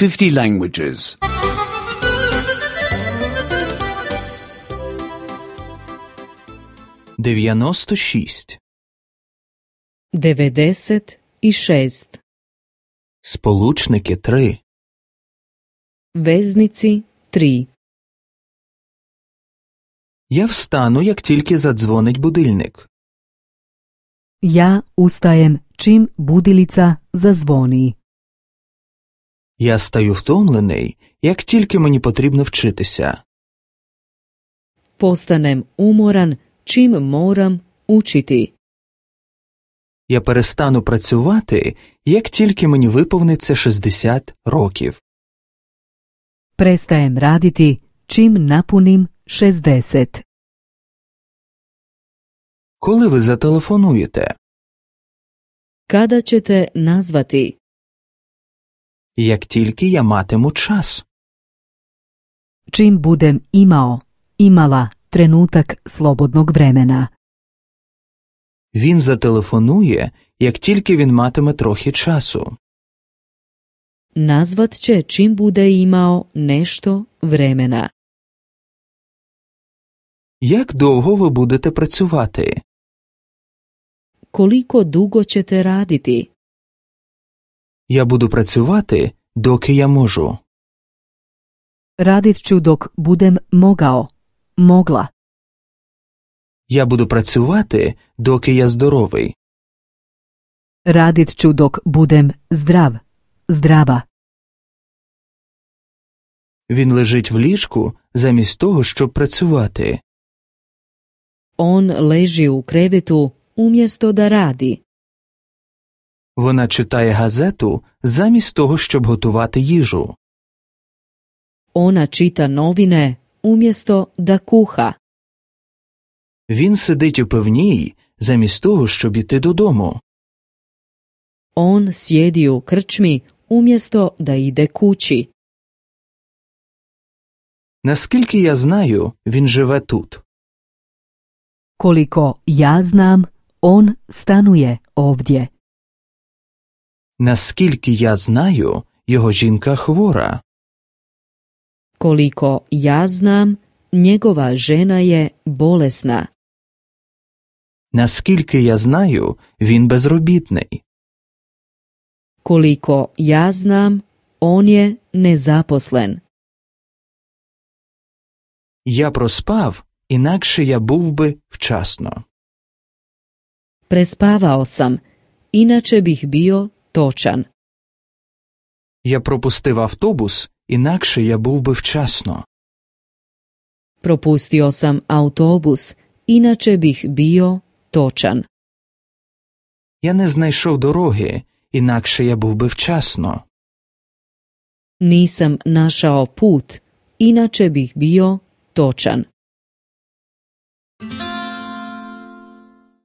50 languages. 96. 96. Сполучники 3. Veznici 3. Я встану, як тільки задзвонить будильник. Ja ustajem čim budilica zazvoni. Я стаю втомлений, як тільки мені потрібно вчитися. Postanem umoran čim moram učiti. Я перестану працювати, як тільки мені виповниться 60 років. Prestajem raditi čim napunim 60. Коли ви зателефонуєте? Kada ćete nazvati? Як тільки я матиму час. Čim budem imala trenutak slobodnog vremena. Він зателефонує, як тільки він матиме трохи часу. Nazvat će čim bude imao nešto vremena. Як довго ви будете працювати? Koliko dugo ćete raditi? Я буду працювати, доки я можу. Radit ću dok budem mogla. Я буду працювати, доки я здоровий. Radit ću dok budem zdrava. Він лежить в ліжку замість того, щоб працювати. On leži u krevetu umjesto da radi. Вона читає газету замість того, щоб готувати їжу. Ona čita novine umjesto da kuha. Він сидить у пивній замість того, щоб іти додому. On sjedi u krčmi umjesto da ide kući. Наскільки я знаю, він живе тут. Koliko ja znam, on stanuje ovdje. Наскільки я знаю, його жінка хвора. Koliko ja znam, njegova žena je bolesna. Наскільки я знаю, він безробітний. Koliko ja znam, on je nezaposlen. Я проспав, інакше я був би вчасно. Prespavao sam, inače bih bio točan. Я пропустив автобус, інакше я був би вчасно. Propustio sam autobus, inače bih bio točan. Я не знайшов дороги, інакше я був би вчасно. Nisam našao put, inače bih bio točan.